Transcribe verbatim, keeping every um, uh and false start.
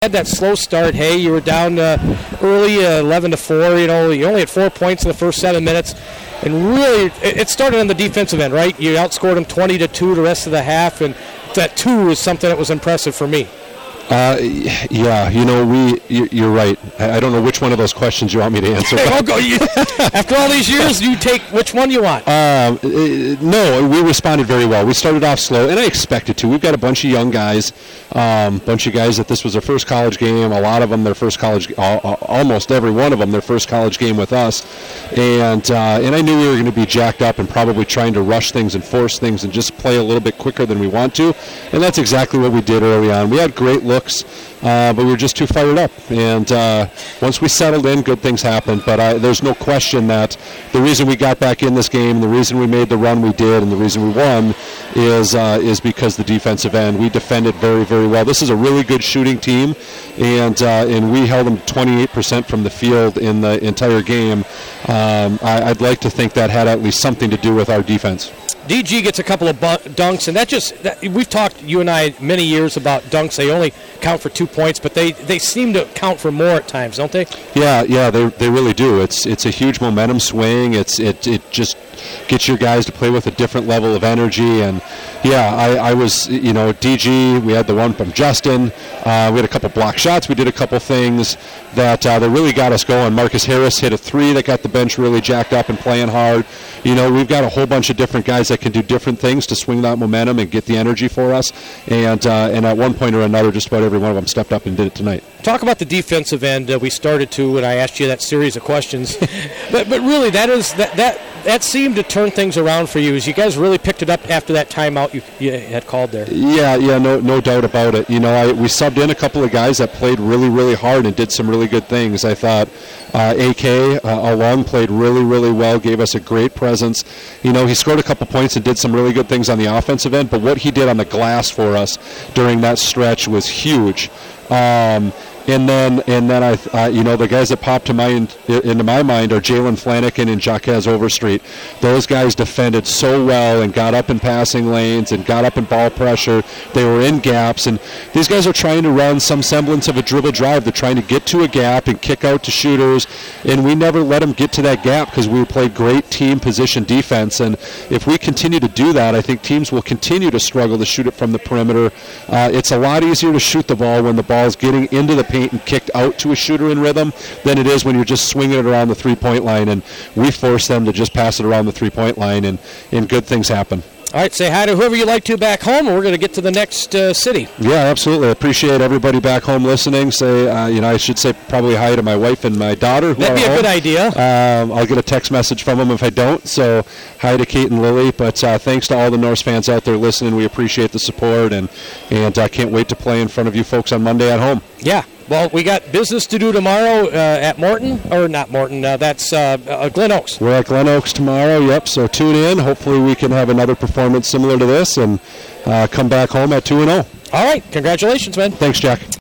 had that slow start. Hey, you were down uh, early, uh, eleven to four. You know, you only had four points in the first seven minutes, and really, it started on the defensive end, right? You outscored them twenty to two the rest of the half, and that two was something that was impressive for me. Uh, yeah, you know, we. You're right. I don't know which one of those questions you want me to answer. Hey, I'll go. You, after all these years, you take which one you want. Um, no, we responded very well. We started off slow, and I expected to. We've got a bunch of young guys, a um, bunch of guys that this was their first college game. A lot of them their first college, uh, almost every one of them their first college game with us, and uh, and I knew we were going to be jacked up and probably trying to rush things and force things and just play a little bit quicker than we want to, and that's exactly what we did early on. We had great looks. Uh, but we were just too fired up. And uh, once we settled in, good things happened. But I, there's no question that the reason we got back in this game, and the reason we made the run we did, and the reason we won is uh, is because the defensive end. We defended very, very well. This is a really good shooting team, and uh, and we held them twenty-eight percent from the field in the entire game. Um, I, I'd like to think that had at least something to do with our defense. D G gets a couple of bu- dunks, and that just, that, we've talked, you and I, many years about dunks. They only count for two points, but they, they seem to count for more at times, don't they? Yeah, yeah, they they really do. It's it's a huge momentum swing. It's it it just gets your guys to play with a different level of energy. And yeah, I, I was, you know, D G, we had the one from Justin. Uh, we had a couple block shots. We did a couple things that uh, that really got us going. Marcus Harris hit a three that got the bench really jacked up and playing hard. You know, we've got a whole bunch of different guys that can do different things to swing that momentum and get the energy for us. And uh, and at one point or another, just about every one of them stepped up and did it tonight. Talk about the defensive end. Uh, we started to, and I asked you that series of questions. but but really, that is that that that seemed to turn things around for you. As you guys really picked it up after that timeout you, you had called there. Yeah, yeah, no no doubt about it. You know, I, we subbed in a couple of guys that played really, really hard and did some really good things. I thought uh, A K uh, Along played really, really well, gave us a great presence. You know, he scored a couple points and did some really good things on the offensive end, but what he did on the glass for us during that stretch was huge. Um, And then, and then I, uh, you know, the guys that popped to mind into my mind are Jalen Flanagan and Jaquez Overstreet. Those guys defended so well and got up in passing lanes and got up in ball pressure. They were in gaps, and these guys are trying to run some semblance of a dribble drive. They're trying to get to a gap and kick out to shooters, and we never let them get to that gap because we played great team position defense. And if we continue to do that, I think teams will continue to struggle to shoot it from the perimeter. Uh, it's a lot easier to shoot the ball when the ball's getting into the paint and kicked out to a shooter in rhythm than it is when you're just swinging it around the three-point line, and we force them to just pass it around the three-point line, and, and good things happen. All right, say hi to whoever you like to back home, and we're going to get to the next uh, city. Yeah, absolutely. I appreciate everybody back home listening. Say, uh, you know, I should say probably hi to my wife and my daughter. Who That'd be a home. good idea. Um, I'll get a text message from them if I don't. So hi to Kate and Lily. But uh, thanks to all the Norse fans out there listening. We appreciate the support, and and I can't wait to play in front of you folks on Monday at home. Yeah. Well, we got business to do tomorrow uh, at Morton, or not Morton, uh, that's uh, uh, Glen Oaks. We're at Glen Oaks tomorrow, yep, so tune in. Hopefully we can have another performance similar to this and uh, come back home at two and oh. All right, congratulations, man. Thanks, Jack.